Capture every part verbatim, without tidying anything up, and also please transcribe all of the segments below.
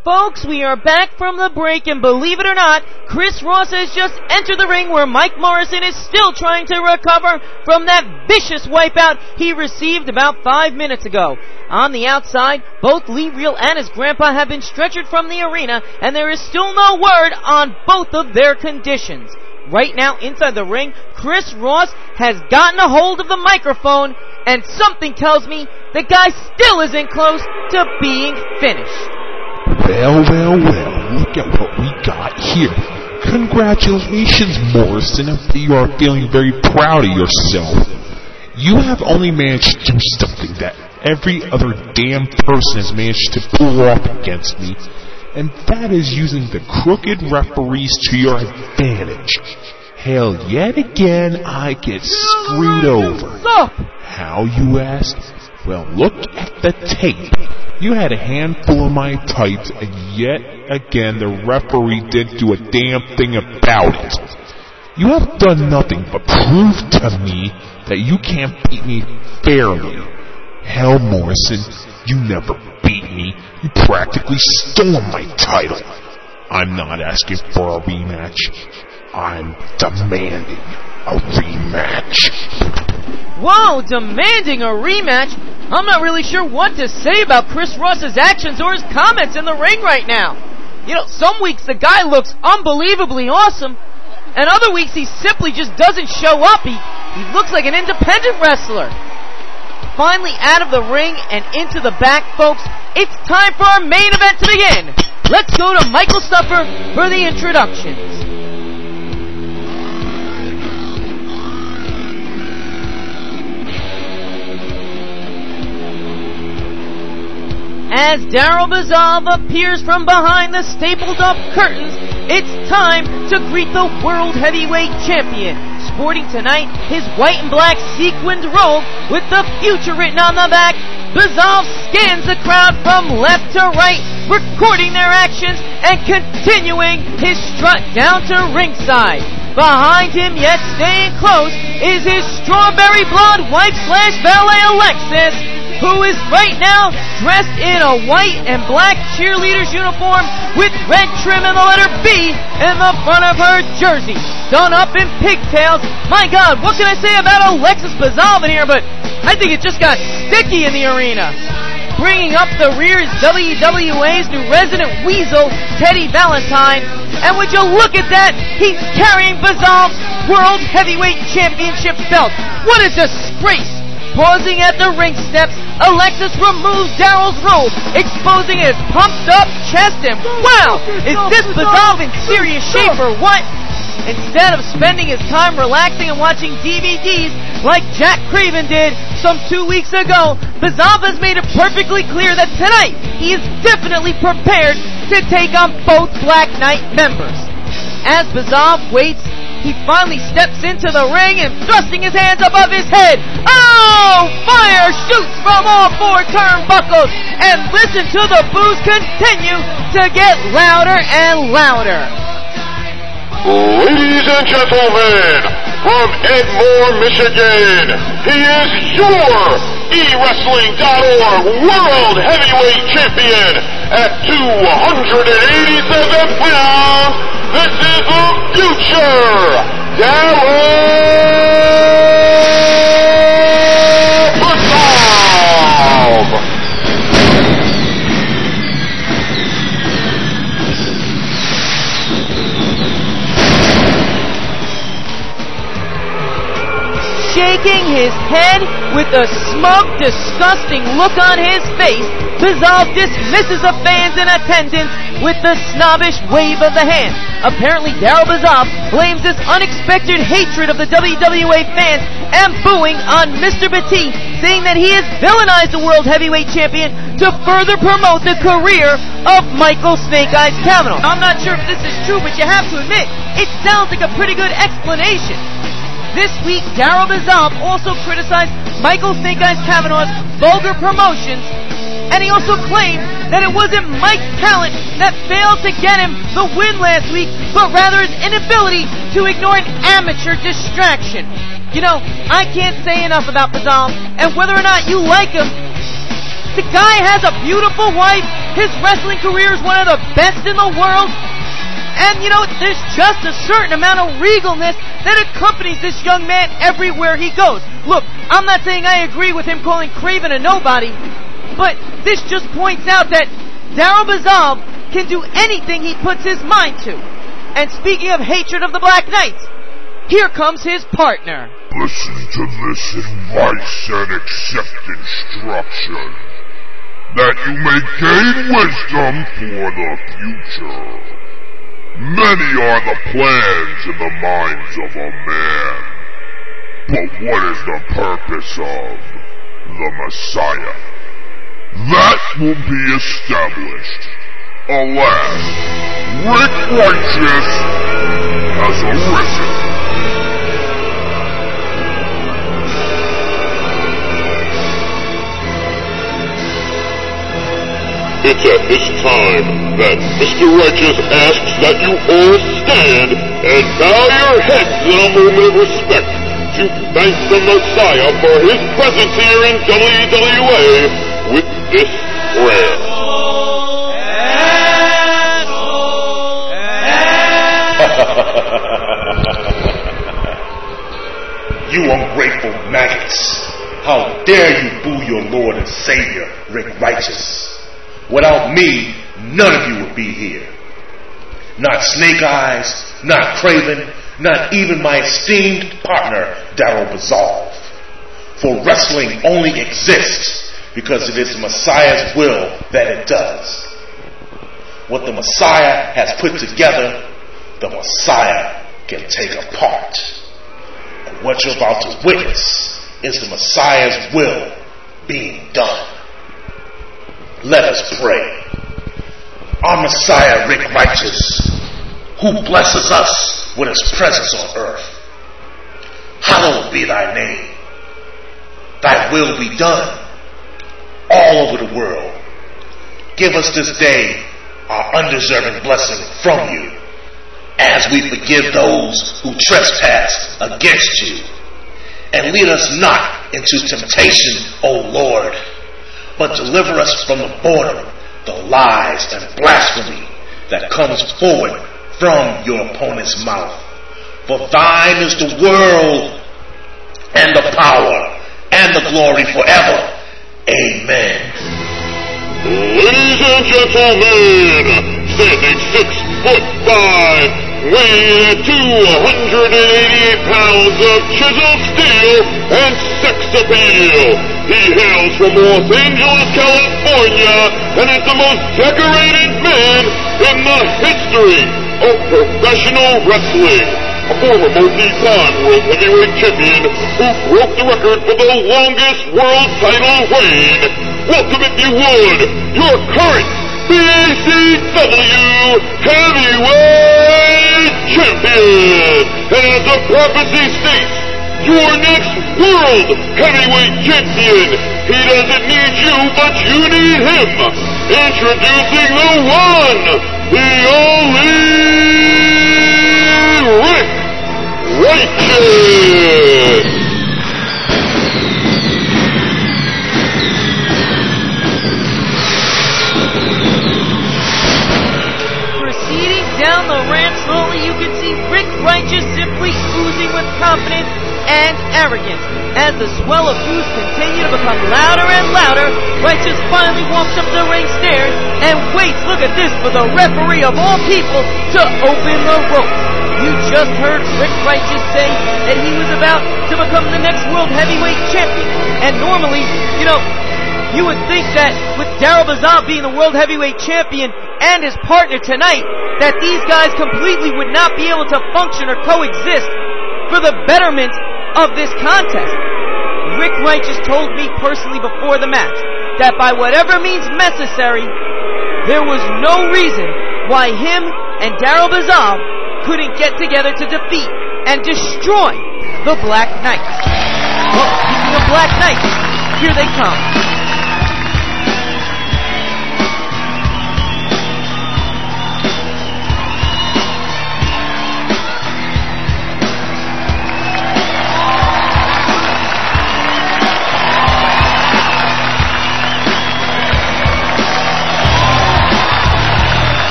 Folks, we are back from the break, and believe it or not, Chris Ross has just entered the ring where Mike Morrison is still trying to recover from that vicious wipeout he received about five minutes ago. On the outside, both Lee Reel and his grandpa have been stretchered from the arena, and there is still no word on both of their conditions. Right now, inside the ring, Chris Ross has gotten a hold of the microphone, and something tells me the guy still isn't close to being finished. Well, well, well, look at what we got here. Congratulations, Morrison. You are feeling very proud of yourself. You have only managed to do something that every other damn person has managed to pull off against me, and that is using the crooked referees to your advantage. Hell, yet again, I get screwed over. How, you ask? Well, look at the tape. You had a handful of my types, and yet again the referee didn't do a damn thing about it. You have done nothing but prove to me that you can't beat me fairly. Hell, Morrison, you never beat me. You practically stole my title. I'm not asking for a rematch. I'm demanding a rematch. Whoa, demanding a rematch? I'm not really sure what to say about Chris Ross's actions or his comments in the ring right now. You know, some weeks the guy looks unbelievably awesome, and other weeks he simply just doesn't show up. He, he looks like an independent wrestler. Finally out of the ring and into the back, folks, it's time for our main event to begin. Let's go to Michael Stuffer for the introductions. As Daryl Bazov appears from behind the stapled-up curtains, it's time to greet the World Heavyweight Champion. Sporting tonight his white and black sequined robe with the future written on the back, Bazov scans the crowd from left to right, recording their actions and continuing his strut down to ringside. Behind him, yet staying close, is his strawberry blonde wife slash valet Alexis, who is right now dressed in a white and black cheerleader's uniform with red trim and the letter B in the front of her jersey, done up in pigtails. My God, what can I say about Alexis Bazov in here, but I think it just got sticky in the arena. Bringing up the rear is W W A's new resident weasel, Teddy Valentine, and would you look at that, he's carrying Bazov's World Heavyweight Championship belt. What a disgrace! Pausing at the ring steps, Alexis removes Daryl's robe, exposing his pumped-up chest, and wow, is this Bazov in serious shape or what? Instead of spending his time relaxing and watching D V Ds like Jack Craven did some two weeks ago, Bazov has made it perfectly clear that tonight he is definitely prepared to take on both Black Knight members. As Bazov waits, he finally steps into the ring and thrusting his hands above his head. Oh! Fire shoots from all four turnbuckles, and listen to the boos continue to get louder and louder. Ladies and gentlemen, from Edmore, Michigan, he is your E Wrestling dot org World Heavyweight Champion at two hundred eighty-seven pounds. This is the future, Daryl Bazov. Shaking his head with a smug, disgusting look on his face, Bazov dismisses the fans in attendance with the snobbish wave of the hand. Apparently, Daryl Bazov blames this unexpected hatred of the W W A fans and booing on Mister Batiste, saying that he has villainized the World Heavyweight Champion to further promote the career of Michael Snake Eyes Cavanaugh. I'm not sure if this is true, but you have to admit, it sounds like a pretty good explanation. This week, Daryl Bazov also criticized Michael Snake Eyes Cavanaugh's vulgar promotions, and he also claimed that it wasn't Mike's talent that failed to get him the win last week, but rather his inability to ignore an amateur distraction. You know, I can't say enough about Bazov, and whether or not you like him, The guy has a beautiful wife. His wrestling career is one of the best in the world. And, you know, there's just a certain amount of regalness that accompanies this young man everywhere he goes. Look, I'm not saying I agree with him calling Craven a nobody, but this just points out that Daryl Bazal can do anything he puts his mind to. And speaking of hatred of the Black Knights, here comes his partner. Listen to this advice and accept instruction, that you may gain wisdom for the future. Many are the plans in the minds of a man, but what is the purpose of the Messiah? That will be established. Alas, Rick Righteous has arisen. It's at this time that Mister Righteous asks that you all stand and bow your heads in a moment of respect to thank the Messiah for his presence here in W W A with this prayer. You ungrateful maggots! How dare you boo your Lord and Savior, Rick Righteous? Without me, none of you would be here. Not Snake Eyes, not Craven, not even my esteemed partner, Daryl Bazal. For wrestling only exists because it is the Messiah's will that it does. What the Messiah has put together, the Messiah can take apart. And what you're about to witness is the Messiah's will being done. Let us pray. Our Messiah, Rick Righteous, who blesses us with his presence on earth, hallowed be thy name. Thy will be done all over the world. Give us this day our undeserving blessing from you, as we forgive those who trespass against you. And lead us not into temptation, O Lord, but deliver us from the boredom, the lies and blasphemy that comes forward from your opponent's mouth. For thine is the world and the power and the glory forever. Amen. Ladies and gentlemen, standing six foot five, weighing at two hundred eighty-eight pounds of chiseled steel and sex appeal, he hails from Los Angeles, California, and is the most decorated man in the history of professional wrestling. A former multi-time world heavyweight champion who broke the record for the longest world title reign. Welcome, if you would, your current B C W Heavyweight Champion. And as the prophecy states, your next World Heavyweight Champion. He doesn't need you, but you need him. Introducing the one, the only Rick Righteous. Proceeding down the ramp slowly, you can see Rick Righteous simply oozing with confidence and arrogance. As the swell of booze continue to become louder and louder, Righteous finally walks up the ring stairs and waits, look at this, for the referee of all people to open the ropes. You just heard Rick Righteous say that he was about to become the next World Heavyweight Champion. And normally, you know, you would think that with Daryl Bazal being the World Heavyweight Champion and his partner tonight, that these guys completely would not be able to function or coexist for the betterment of this contest. Rick Righteous told me personally before the match that by whatever means necessary, there was no reason why him and Daryl Bazal couldn't get together to defeat and destroy the Black Knights. Well, speaking of Black Knights, here they come.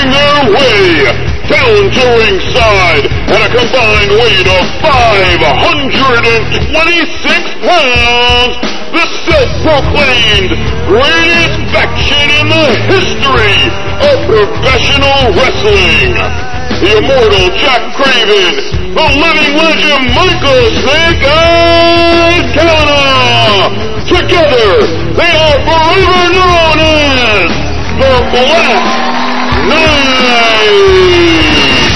making their way down to ringside at a combined weight of five hundred twenty-six pounds, the self-proclaimed greatest faction in the history of professional wrestling, the immortal Jack Craven, the living legend Michael Snake Eyes Kavanaugh. Together, they are forever known as the Black Knight.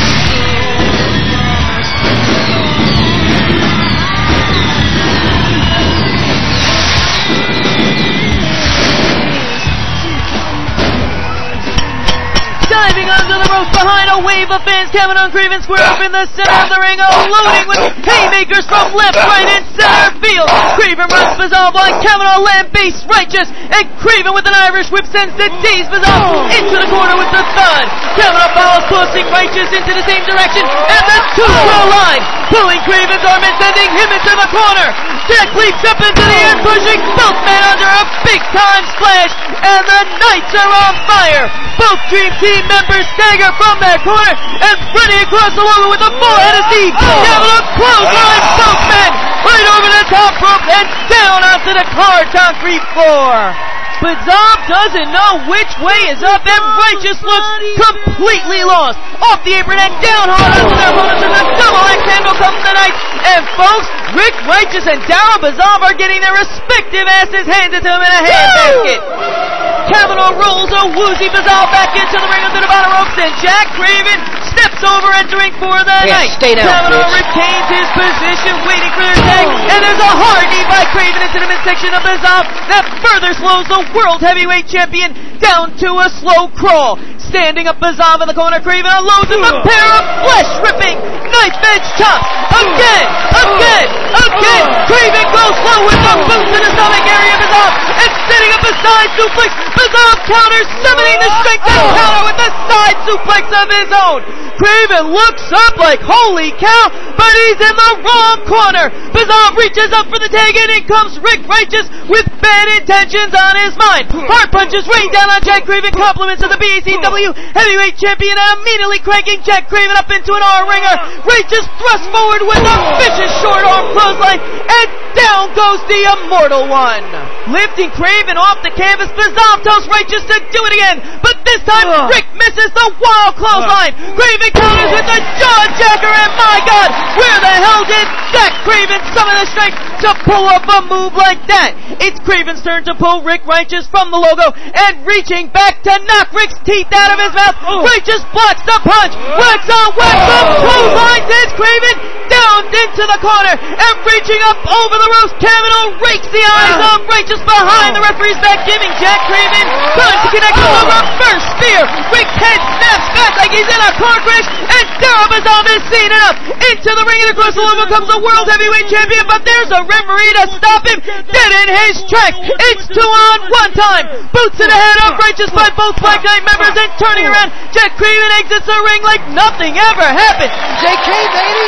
Diving under the ropes behind a wave of fans, Kavanaugh and Craven square up in the center of the ring, loading with haymakers from left, right, and center field. Craven runs Bizarre on Kavanaugh, land-based righteous, and Craven with an Irish whip sends the D's Bizarre into the corner with the thud. Kavanaugh follows closing righteous into the same direction, and the two-throw line, pulling Craven's arm and sending him into the corner. Jack leaps up into the air, pushing both men under a big-time splash, and the Knights are on fire. Both Dream Team members stagger from that corner and running across the logo with a full-headed steam. Kavanaugh clothesline both men right over the top rope and down onto the hard concrete floor. Bizarre doesn't know which way is up, and Righteous looks completely lost. Off the apron and down hard onto their opponents, and the double axe handle comes tonight. And folks, Rick Righteous and Daryl Bizarre are getting their respective asses handed to them in a handbasket. Kavanaugh rolls a woozy Bizarre back into the ring under the bottom ropes, and Jack Craven steps over, entering for the yeah, night. Stay down, Kavanaugh bitch. retains his position, waiting for the tag, and there's a hard knee by Craven into the midsection of Bizarre that further slows the World Heavyweight Champion down to a slow crawl. Standing up Bizarre in the corner, Craven unloads him a pair of flesh-ripping knife-edge chops. Again, again, again. Craven goes slow with the boot to the stomach area of Bizarre and setting up a side suplex. Bizarre counters, summoning the strength to counter with the side suplex of his own. Craven looks up like, holy cow, but he's in the wrong corner. Bizarre reaches up for the tag, and in comes Rick Righteous with bad intentions on his mind. Hard punches rain down on Jack Craven, compliments of the B A C W Heavyweight Champion, and immediately cranking Jack Craven up into an R-ringer. Righteous thrusts forward with a vicious short arm clothesline, and down goes the Immortal One. Lifting Craven off the canvas, Bizarre tells Righteous to do it again, but this time uh. Rick misses the wild clothesline. Uh. Craven counters with a jaw jacker, and my God, where the hell did Jack Craven summon the strength to pull up a move like that? It's Craven's turn to pull Rick Righteous from the logo, and reaching back to knock Rick's teeth out of his mouth. Oh. Righteous blocks the punch. Wax on wax on clothesline sends Craven down into the corner, and reaching up over the ropes, Kavanaugh rakes the eyes uh. of Righteous behind the referee's back, giving Jack Craven time to connect with a reverse spear. Rick's head snaps back like he's in a car crash, and Daryl Bizarre is seen it up into the ring, and across the logo comes the World Heavyweight Champion, but there's a referee to stop him dead in his tracks. It's two on one time. Boots to the head of Righteous by both Black Knight members, and turning around, Jack Craven exits the ring like nothing ever happened. J K, baby!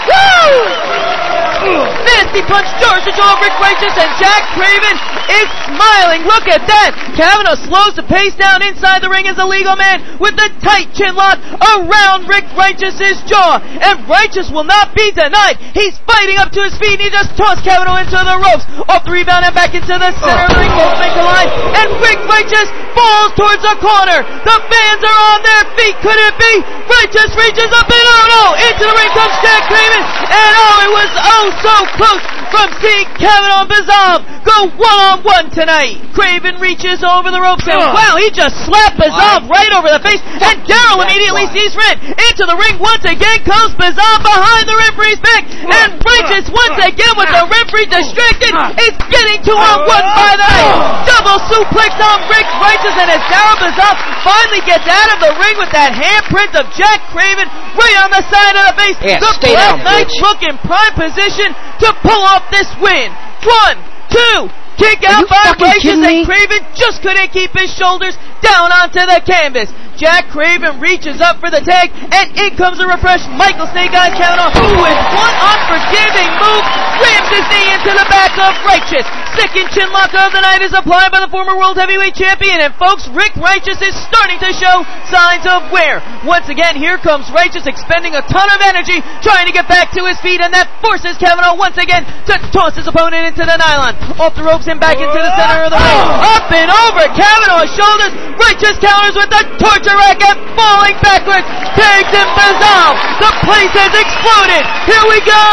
Woo! Nasty punch charged the jaw of Rick Righteous, and Jack Craven is smiling. Look at that. Kavanaugh slows the pace down inside the ring as a legal man with the tight chin lock around Rick Righteous's jaw. And Righteous will not be denied. He's fighting up to his feet, and he just tossed Kavanaugh into the ropes. Off the rebound and back into the center of the ring. Both make a line, and Rick Righteous falls towards the corner. The fans are on their feet. Could it be? Righteous reaches up, and oh no, into the ring comes Jack Craven, and oh, it was oh so close from seeing Kavanaugh and Bizarre go one-on-one tonight. Craven reaches over the ropes, and wow, he just slapped Bizarre right over the face, and Daryl immediately sees red. Into the ring once again comes Bizarre behind the referee's back, and Righteous once again with the referee distracted is getting two-on-one by the night. Double suplex on Rick Righteous, and as Daryl Bizarre finally gets out of the ring with that handprint of Jack Craven right on the side of the face, yeah, the Black Knights bitch. look in prime position to pull off this win. One, two, kick out by Righteous, and Craven just couldn't keep his shoulders down onto the canvas. Jack Craven reaches up for the tag, and in comes a refreshed Michael Snake Eyes Kavanaugh, who with one unforgiving move rams his knee into to the back of Righteous. Second chin lock of the night is applied by the former World Heavyweight Champion, and folks, Rick Righteous is starting to show signs of wear. Once again, here comes Righteous expending a ton of energy, trying to get back to his feet, and that forces Kavanaugh once again to toss his opponent into the nylon. Off the ropes and back into the center of the ring. Up and over Kavanaugh's shoulders. Righteous counters with the torture racket, falling backwards. Pigs and Bizarre. The place has exploded. Here we go.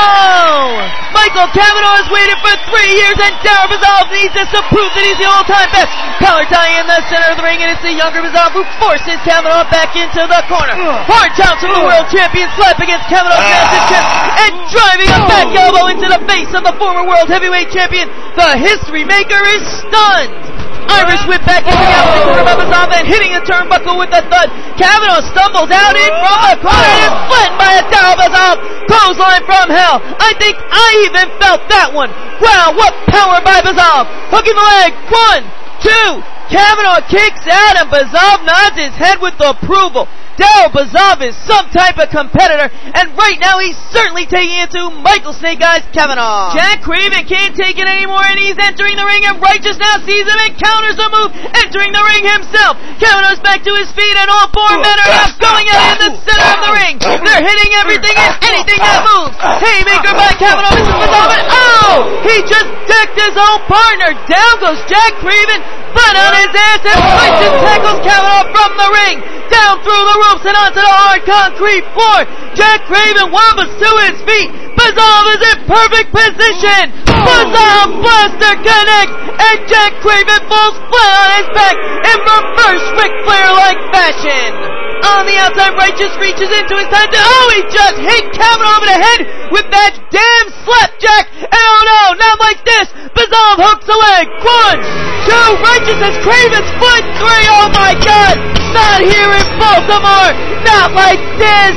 Michael Kavanaugh has waited for three years, and Daryl Bizarre needs this to prove that he's the all-time best. Collar tie in the center of the ring, and it's the younger Bizarre who forces Kavanaugh back into the corner. Hard chops from the world champion, slap against Kavanaugh's massive chest, and driving a back elbow into the face of the former world heavyweight champion. The history maker is stunned. Irish whip back into the outside corner by Bizarre, then hitting the turnbuckle with a thud. Kavanaugh stumbles out in from the corner and is flattened by a Daryl Bizarre clothesline from hell. I think I even felt that one. Wow, what power by Bizarre. Hooking the leg. One, two. Kavanaugh kicks out, and Bizarre nods his head with approval. Daryl Bizarre is some type of competitor, and right now he's certainly taking it to Michael Snake Eyes Kavanaugh. Jack Craven can't take it anymore, and he's entering the ring, and Righteous now sees him and counters the move, entering the ring himself. Kavanaugh's back to his feet, and all four men are now going at it in the center of the ring. They're hitting everything and anything that moves. Haymaker by Kavanaugh, misses Bizarre, and oh! He just decked his own partner. Down goes Jack Craven, flat on his ass, and Righteous tackles Kavanaugh from the ring. Down through the ropes and onto the hard concrete floor. Jack Craven wobbles to his feet. Bizarre is in perfect position. Bizarre Blaster connects, and Jack Craven falls flat on his back in reverse Ric Flair-like fashion. On the outside, Righteous reaches into his time to, oh, he just hit Kavanaugh over the head with that damn slapjack. And oh no, not like this. Bizarre hooks a leg. One, two, Righteous has Craven's foot. Three, oh my God. Not here in Baltimore. Not like this.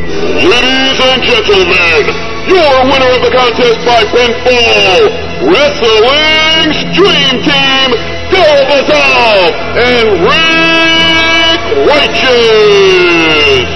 Ladies and gentlemen, your winner of the contest by pinfall, Wrestling's Dream Team, Daryl Bizarre and Rick Righteous.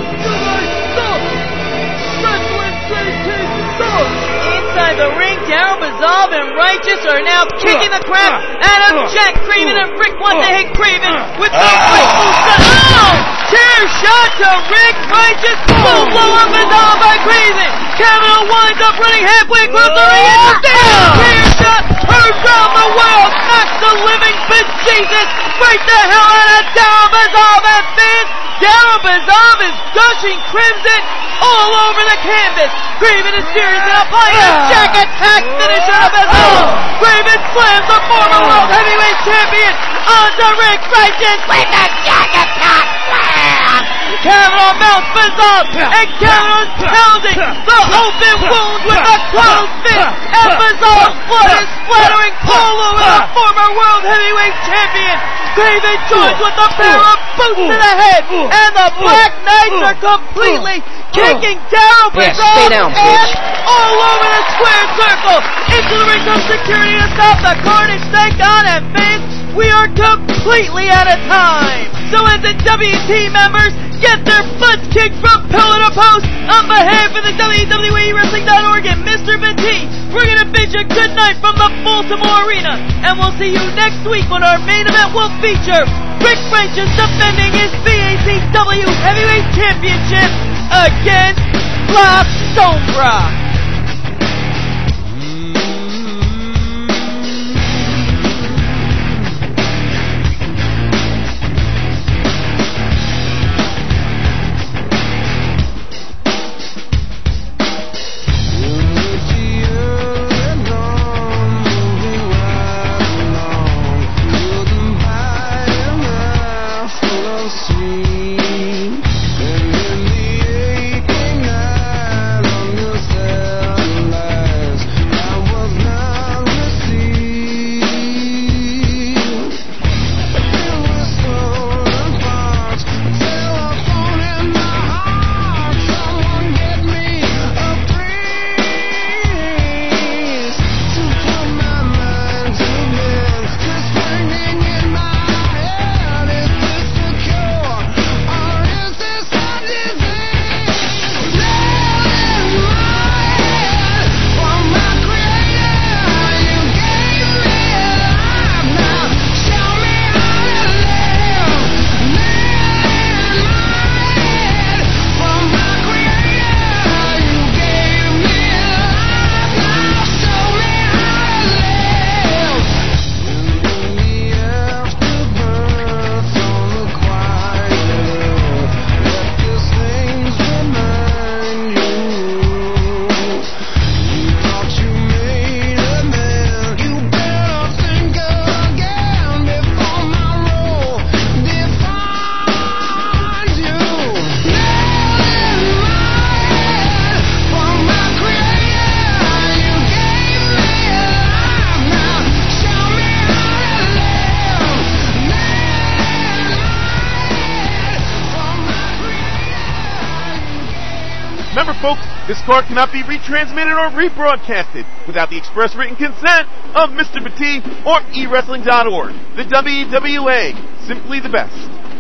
Inside the ring, Daryl Bizarre and Righteous are now kicking the crap out of Jack Craven, and Rick wants to hit Craven with the right move. Oh! Chair shot to Rick Righteous. Full blow up Bizarre by Craven. Kavanaugh winds up running halfway across the ring, and the chair shot turns around the world, knocks the living bejesus right the hell out of Daryl Bizarre and fans. Daryl Bizarre is gushing crimson all over the canvas. Craven is furious and applying a Jack Attack finisher of Bizarre. Craven slams the former world heavyweight champion onto Rick Righteous with a Jack Attack slam. Kavanaugh mounts Bizarre, and Kavanaugh's pounding the open wound with a closed fist, and Bizarre's blood is splattering all over the former world heavyweight champion. Craven joins with a pair of boots to the head, and the Black Knights are completely kicking Daryl Bizarre and all over the square circle. Into the ring comes security to stop the carnage. Thank God, and fans, we are completely out of time. So as the W T members get their butts kicked from pillar to post, on behalf of the W W E Wrestling dot org and Mister Vinti, we're going to bid you good night from the Baltimore Arena, and we'll see you next week when our main event will feature Rick Righteous defending his B A C W Heavyweight Championship against La Sombra. And in the aching eye on your side. This card cannot be retransmitted or rebroadcasted without the express written consent of Mister Petit or e wrestling dot org. The W W A, simply the best.